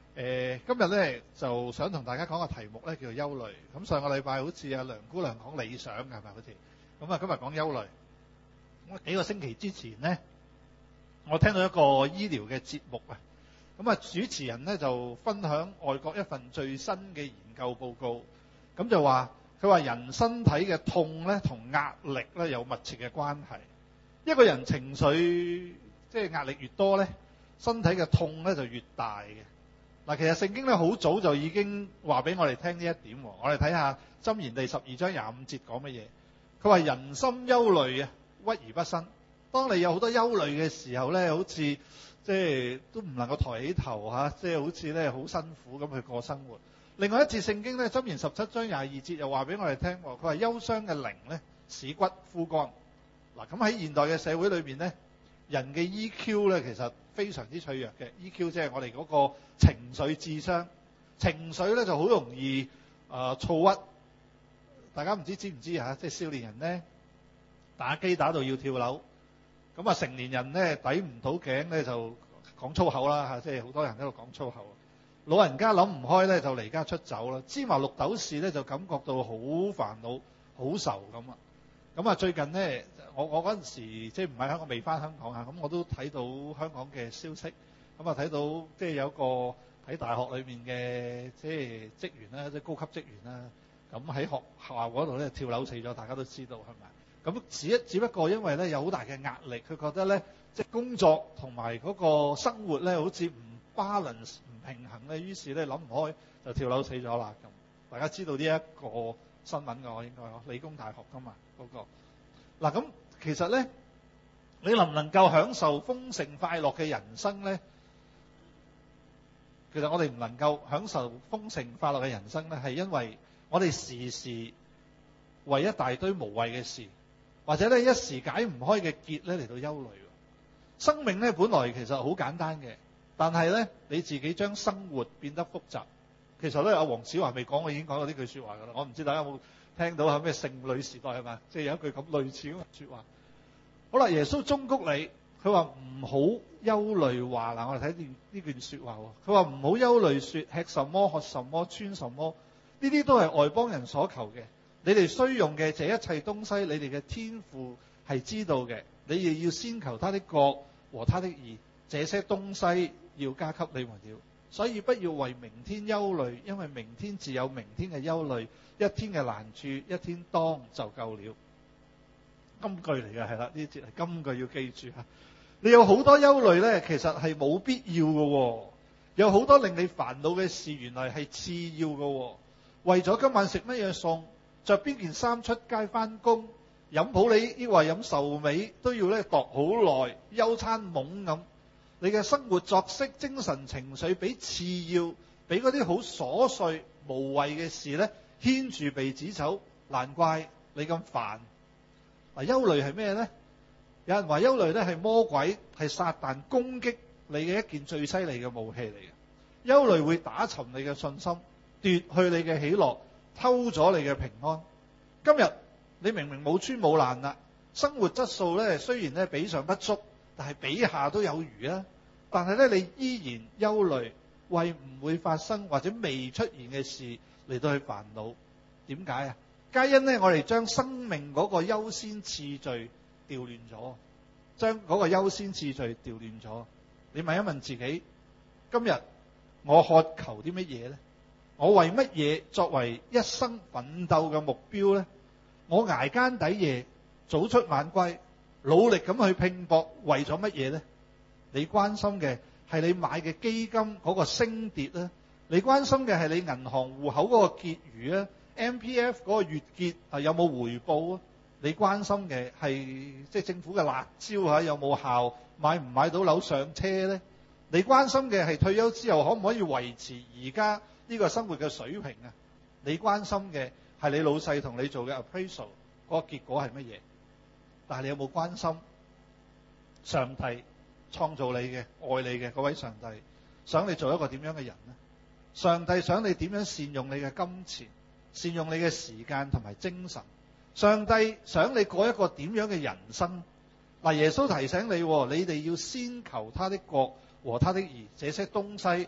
今日咧就想同大家講個題目咧，叫做憂慮。咁上個禮拜好似阿梁姑娘講理想嘅，係咪好似？咁啊，今日講憂慮。咁幾個星期之前呢，我聽到一個醫療嘅節目啊。咁啊，主持人咧就分享外國一份最新嘅研究報告。咁就話佢話人身體嘅痛咧同壓力咧有密切嘅關係。一個人情緒即係壓力越多咧，身體嘅痛咧就越大嘅。嗱，其實聖經咧好早就已經話俾我哋聽呢一點。我哋睇下箴言第12章25節講乜嘢。佢話人心憂慮啊，鬱而不生。當你有好多憂慮嘅時候咧，好似即係都唔能夠抬起頭嚇，即係好似咧好辛苦咁去過生活。另外一節聖經咧，箴言17章22節又話俾我哋聽，佢話憂傷嘅靈咧使骨枯乾。嗱，咁喺現代嘅社會裏邊咧，人嘅 EQ 咧其實非常之脆弱嘅。EQ 即係我哋嗰個情緒智商，情緒咧就好容易躁鬱。大家唔知唔知嚇？即係少年人咧打機打到要跳樓，咁啊成年人咧抵唔到頸咧就講粗口啦嚇，即係好多人喺度講粗口。老人家諗唔開咧就離家出走啦，芝麻綠豆事咧就感覺到好煩惱、好愁咁啊。咁啊最近咧，我嗰陣時即係唔喺香港，未翻香港啊，咁我都睇到香港嘅消息，咁啊睇到即係有一個喺大學裏面嘅即係職員啦，即係高級職員啦，咁喺學校嗰度咧跳樓死咗，大家都知道係咪？咁只不過因為咧有好大嘅壓力，佢覺得咧即係工作同埋嗰個生活咧好似唔 balance 唔平衡咧，於是咧諗唔開就跳樓死咗啦。咁大家知道呢一個新聞㗎，我應該理工大學㗎嘛嗰個。嗱咁其實咧，你能唔能夠享受豐盛快樂嘅人生咧？其實我哋唔能夠享受豐盛快樂嘅人生咧，係因為我哋時時為一大堆無謂嘅事，或者咧一時解唔開嘅結咧嚟到憂慮。生命咧本來其實好簡單嘅，但係咧你自己將生活變得複雜。其實咧阿黃子華未講，我已經講過呢句説話㗎啦。我唔知大家有冇聽到係咩聖女時代係咪？即係有一句咁類似咁嘅説話。好啦，耶穌忠告你，佢話唔好憂慮話嗱，我哋睇呢段説話喎。佢話唔好憂慮説吃什麼、喝什麼、穿什麼，呢啲都係外邦人所求嘅。你哋需用嘅這一切東西，你哋嘅天父係知道嘅。你哋要先求他的國和他的義，這些東西要加給你們了。所以不要為明天憂慮，因為明天自有明天嘅憂慮，一天嘅難處一天當就夠了。金句嚟嘅係啦，呢節係金句，要記住嚇。你有好多憂慮呢，其實係冇必要嘅。有好多令你煩惱嘅事，原來係次要嘅。為咗今晚食乜嘢餸，着邊件衫出街返工，飲普洱抑或飲壽眉，都要咧度好耐，憂餐懵咁。你嘅生活作息、精神情緒比次要，俾嗰啲好瑣碎無謂嘅事咧牽住鼻子走，難怪你咁煩。憂慮係咩呢？有人話憂慮咧係魔鬼，係撒旦攻擊你嘅一件最犀利嘅武器嚟嘅。憂慮會打沉你嘅信心，奪去你嘅喜樂，偷咗你嘅平安。今日你明明冇穿冇爛啦，生活質素咧雖然咧比上不足，但係比下都有餘啊！但係咧，你依然憂慮，為唔會發生或者未出現嘅事嚟到去煩惱。點解啊？皆因咧，我哋將生命嗰個優先次序調亂咗，將嗰個優先次序調亂咗。你問一問自己，今日我渴求啲乜嘢咧？我為乜嘢作為一生奮鬥嘅目標咧？我捱更抵夜，早出晚歸，努力咁去拼搏，為咗乜嘢咧？你關心嘅係你買嘅基金嗰個升跌咧？你關心嘅係你銀行戶口嗰個結餘啊 ？MPF 嗰個月結有冇回報啊？你關心嘅係即係政府嘅辣招嚇有冇效？買唔買到樓上車咧？你關心嘅係退休之後可唔可以維持而家呢個生活嘅水平啊？你關心嘅係你老細同你做嘅 appraisal 嗰個結果係乜嘢？但係你有冇關心上帝創造你嘅、愛你嘅嗰位上帝想你做一個點樣嘅人呢？上帝想你點樣善用你嘅金錢、善用你嘅時間同埋精神？上帝想你過一個點樣嘅人生？嗱，耶穌提醒你，你哋要先求他的國和他的義，這些東西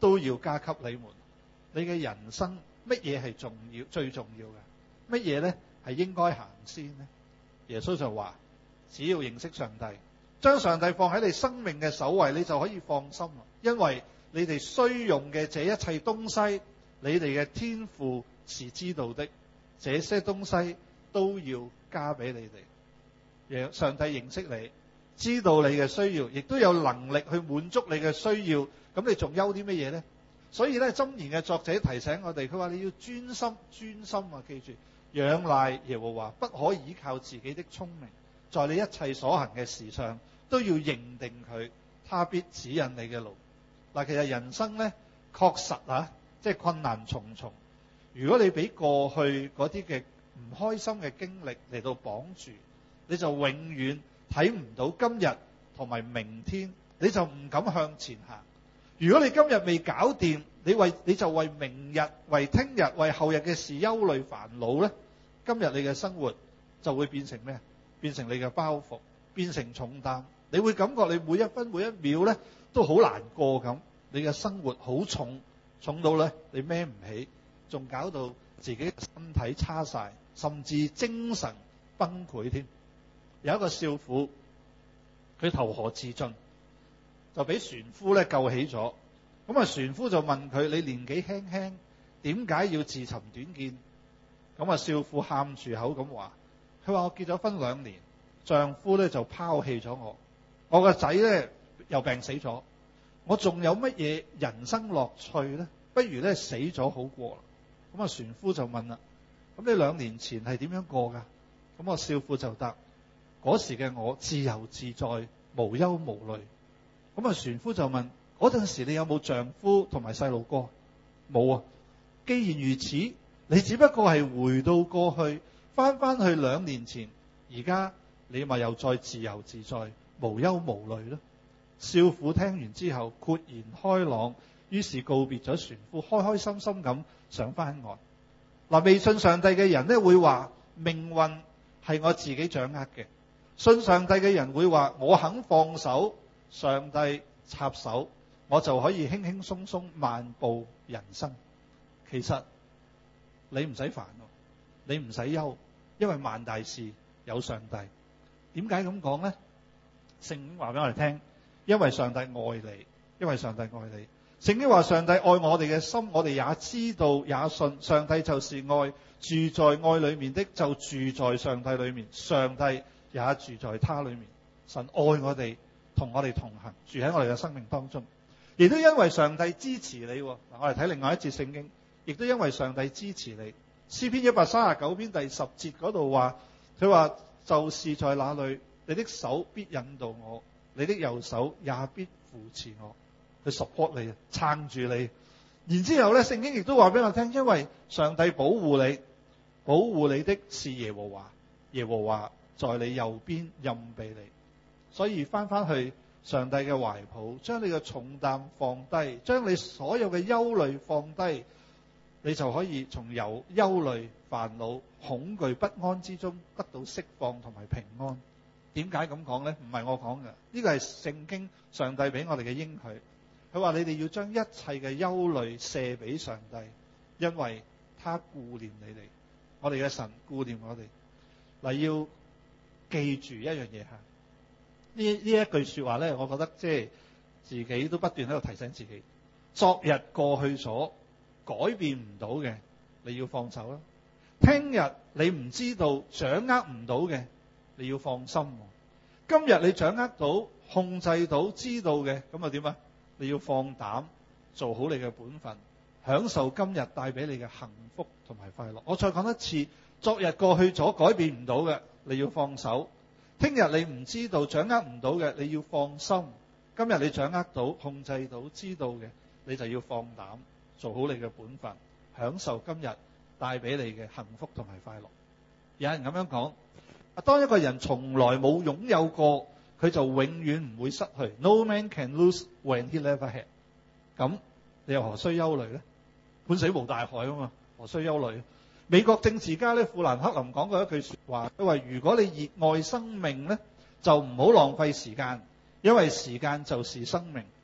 都要加給你們。你嘅人生乜嘢係重要、最重要嘅？乜嘢呢係應該行先呢？耶穌就話：只要認識上帝，將上帝放喺你生命嘅首位，你就可以放心啦。因為你哋需用嘅這一切東西，你哋嘅天父是知道的，這些東西都要加俾你哋。讓上帝認識你，知道你嘅需要，亦都有能力去滿足你嘅需要。咁你仲憂啲乜嘢呢？所以咧，箴言嘅作者提醒我哋，佢話你要專心啊！記住，仰賴耶和華，不可依靠自己的聰明，在你一切所行嘅事上都要認定佢，他必指引你嘅路。嗱，其實人生咧確實即係困難重重。如果你俾過去嗰啲嘅唔開心嘅經歷嚟到綁住，你就永遠睇唔到今日同埋明天，你就唔敢向前行。如果你今日未搞掂，你就為明日、為聽日、為後日嘅事憂慮煩惱咧，今日你嘅生活就會變成咩？變成你嘅包袱，變成重擔。你會感覺你每一分每一秒咧都好難過咁，你嘅生活好重，重到咧你孭唔起，仲搞到自己嘅身體差晒，甚至精神崩潰添。有一個少婦，佢投河自盡，就俾船夫咧救起咗。咁啊，船夫就問佢：你年紀輕輕，點解要自尋短見？咁啊，少婦喊住口咁話：佢話我結咗婚2年，丈夫咧就拋棄咗我，我個仔咧又病死咗，我仲有乜嘢人生樂趣咧？不如咧死咗好過啦。咁啊，船夫就問啦：咁你2年前係點樣過噶？咁啊，少婦就答：嗰時嘅我自由自在，無憂無慮。咁啊，船夫就問：嗰陣時你有冇丈夫同埋細路哥？冇啊。既然如此，你只不過係回到過去，翻去2年前，而家你咪又再自由自在，無憂無慮咯。少婦聽完之後豁然開朗，於是告別咗船夫，開開心心咁上翻岸。嗱，未信上帝嘅人咧會話命運係我自己掌握嘅，信上帝嘅人會話我肯放手，上帝插手，我就可以輕輕鬆鬆漫步人生。其實你唔使煩，你唔使憂，因為萬大事有上帝。點解咁講呢？聖經話俾我哋聽，因為上帝愛你，因為上帝愛你。聖經話上帝愛我哋嘅心，我哋也知道也信，上帝就是愛，住在愛裏面的就住在上帝裏面，上帝也住在他裏面。神愛我哋，同我哋同行，住喺我哋嘅生命當中。亦都因為上帝支持你，我哋睇另外一節聖經，亦都因為上帝支持你。詩篇139篇第10節嗰度話，佢話就是在那裏，你的手必引導我，你的右手也必扶持我，去 support 你，撐住你。然之後咧，聖經亦都話俾我聽，因為上帝保護你，保護你的是耶和華，耶和華在你右邊蔭庇你。所以翻去上帝嘅懷抱，將你嘅重擔放低，將你所有嘅憂慮放低，你就可以從憂慮、煩惱、恐懼、不安之中得到釋放同埋平安。點解咁講呢？唔係我講嘅，呢個係聖經上帝俾我哋嘅應許。佢話你哋要將一切嘅憂慮卸俾上帝，因為他顧念你哋。我哋嘅神顧念我哋。嗱，要記住一樣嘢嚇。呢一句說話呢，我覺得即係自己都不斷喺度提醒自己。昨日過去咗，改變唔到嘅，你要放手啦。聽日你唔知道、掌握唔到嘅，你要放心。今日你掌握到、控制到、知道嘅，咁啊點啊？你要放膽做好你嘅本分，享受今日帶俾你嘅幸福同埋快樂。我再講一次，昨日過去咗，改變唔到嘅，你要放手。聽日你唔知道、掌握唔到嘅，你要放心。今日你掌握到、控制到、知道嘅，你就要放膽做好你嘅本分，享受今日帶俾你嘅幸福同埋快樂。有人咁樣講，當一個人從來冇擁有過，佢就永遠唔會失去。No man can lose when he never had。咁你又何須憂慮呢？半死無大害啊嘛，何須憂慮？美國政治家咧富蘭克林講過一句說話，佢話如果你熱愛生命咧，就唔好浪費時間，因為時間就是生命。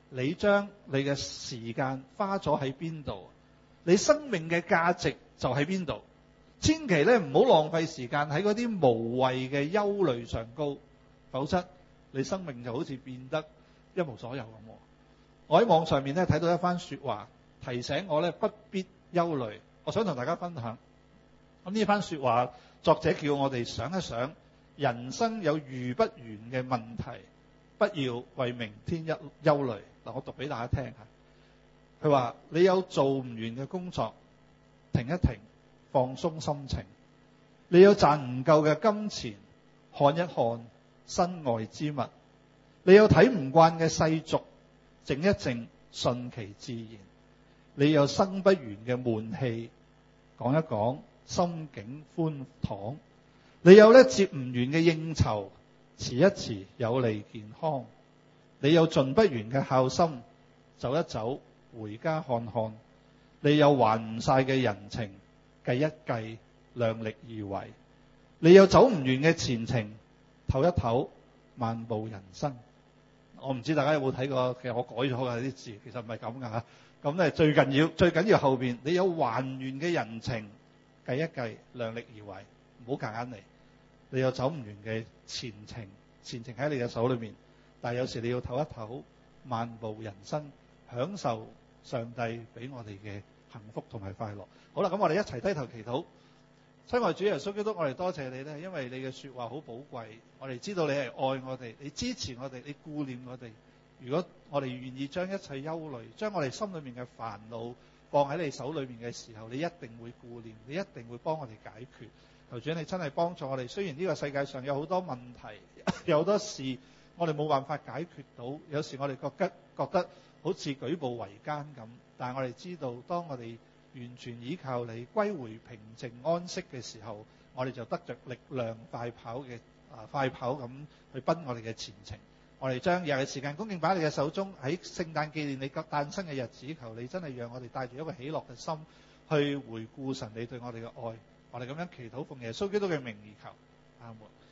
你將你嘅時間花咗喺邊度？你生命嘅價值就喺邊度？千祈咧唔好浪費時間喺嗰啲無謂嘅憂慮上高，否則你生命就好似變得一無所有咁。我喺網上面咧睇到一番說話，提醒我咧不必憂慮。我想同大家分享。咁呢番說話，作者叫我哋想一想，人生有遇不完嘅問題，不要為明天憂慮。嗱，我讀俾大家聽下。佢話：你有做唔完嘅工作，停一停，放鬆心情；你有賺唔夠嘅金錢，看一看身外之物；你有睇唔慣嘅世俗，靜一靜，順其自然；你有生不完嘅悶氣，講一講心境寬敞；你有接唔完嘅應酬，遲一遲有利健康；你有盡不完嘅孝心，走一走，回家看看；你有還唔晒嘅人情，計一計，量力而為；你有走唔完嘅前程，唞一唞，漫步人生。我唔知大家有冇睇過，其實我改咗㗎啲字，其實唔係咁㗎嚇。咁咧最緊要後邊，你有還完嘅人情，計一計，量力而為，唔好夾硬嚟。你有走唔完嘅前程喺你嘅手裏面，但係有時你要唞一唞，漫步人生，享受上帝俾我哋嘅幸福同埋快樂。好啦，咁我哋一齊低頭祈禱。親愛主耶穌基督，我哋多謝你咧，因為你嘅說話好寶貴，我哋知道你係愛我哋，你支持我哋，你顧念我哋。如果我哋願意將一切憂慮，將我哋心裏面嘅煩惱放喺你手裏面嘅時候，你一定會顧念，你一定會幫我哋解決。求主你真係幫助我哋。雖然呢個世界上有好多問題，有好多事我哋冇辦法解決到，有時我哋覺得好似舉步維艱咁，但係我哋知道，當我哋完全依靠你，歸回平靜安息嘅時候，我哋就得着力量，快跑咁去奔我哋嘅前程。我哋將日嘅時間恭敬擺喺你嘅手中，喺聖誕紀念你誕生嘅日子，求你真係讓我哋帶住一個喜樂嘅心去回顧神你對我哋嘅愛。我哋咁樣祈禱，奉耶穌基督嘅名而求，阿門。